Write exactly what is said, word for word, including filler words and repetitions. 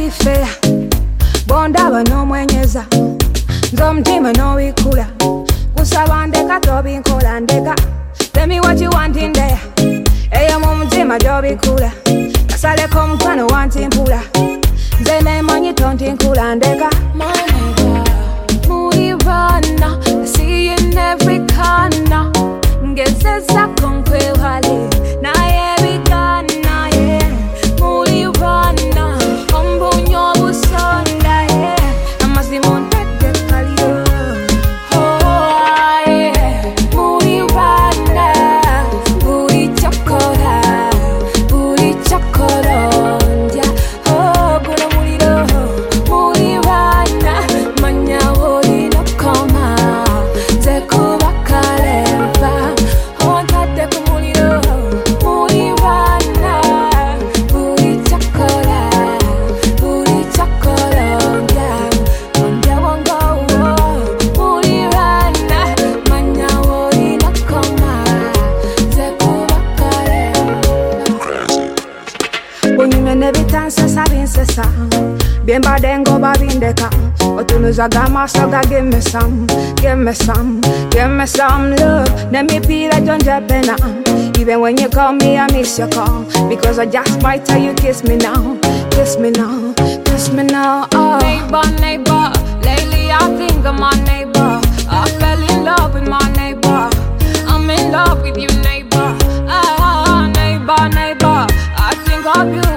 ifea bondaba n'omwenyeza nze omutima n'owikula kusaba ndeka tobinkola ndeka tell me what you want in there eyo mu mutima gy'obikula kasaleko omukwano wantimpula nze nemanyi tontinkula ndeka mulibana I see you in every corner ngezeza konkwewale naye bigana yeah mulibana ombunyo busonda yeah amazimo ntete kalio oh yeah mulibana buri chokora buri chokoro ndya oh guno muliro mulibana manya woli no koma zekuba kaleva ontate ku muliro mulibana buri chokora buri chokoro ndya ndya wango mulibana manya woli no koma zekuba kaleva bunyume nebitansa sabinsesa byembadengo babindeka otunuza gamasoga give me some give me some give me some love nemipira jonja pena even when you call me I miss your call because I just might tell you kiss me now kiss me now kiss me now oh neighbor neighbor lately I think of my neighbor I fell in love with my neighbor I'm in love with you neighbor ah neighbor neighbor I think of you